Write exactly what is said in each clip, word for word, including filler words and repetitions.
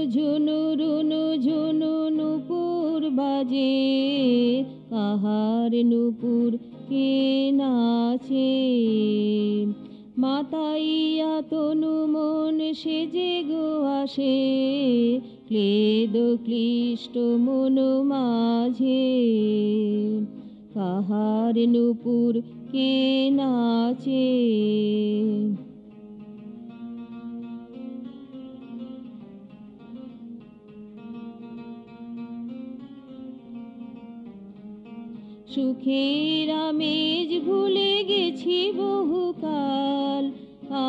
ঝুনু রুনু ঝুনু নুপুর বাজে, কাহার নুপুর কে নাচে। মাতাইয়া তনু মন সেজে গো আসে, ক্লেদ ক্লিষ্ট মন মাঝে। কাহার নুপুর কে নাচে। সুখের আমেজ ভুলে গেছি বহুকাল, আ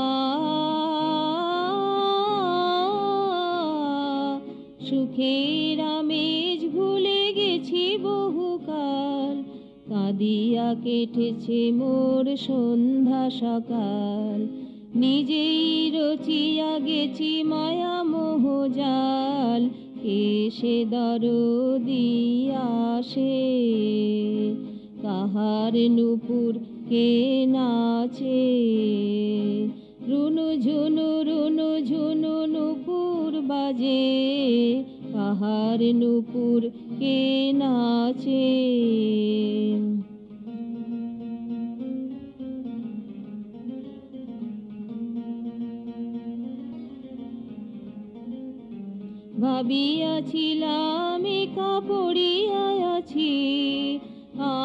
সুখের আমেজ ভুলে গেছি বহুকাল। কাঁদিয়া কেটেছে মোর সন্ধ্যা সকাল, নিজেই রচিয়া গেছি মায়া মোহ জাল। এসে দরদি আসে, কাহার নুপুর কে নাচে। রুনু ঝুনু রুনু ঝুনু নুপুর বাজে, কাহার নুপুর কে নাচে। ভাবিয়াছিলাম একা পড়িয়া আছি, আ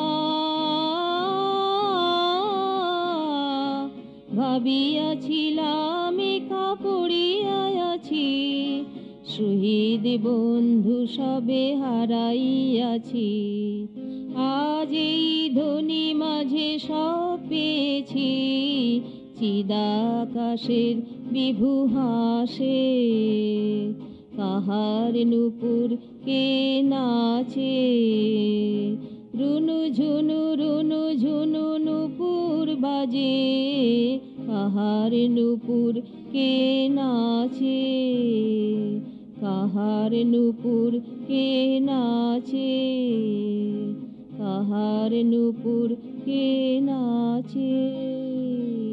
ভাবিয়াছিলাম একা পড়িয়া আছি। শহীদ বন্ধু সবে হারাইয়াছি, আজ এই ধ্বনি মাঝে সব পেয়েছি। চিদাকাশের বিভু হাসে, কাহার নুপুর কে নাচে। রুনু ঝুনু রুনু ঝুনু নুপুর বাজে, কাহার নুপুর কে নাচে। কাহার নুপুর কে নাচে, কাহার নুপুর কে নাচে।